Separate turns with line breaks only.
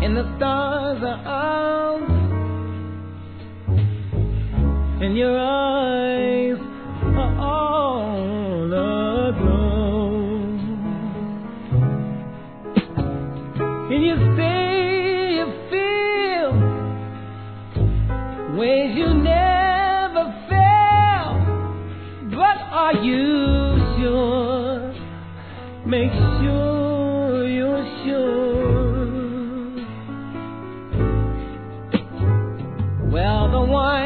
and the stars are out, and your eyes are all aglow, and you say you feel ways you never felt, but are you sure? Make sure you're sure. Well, the one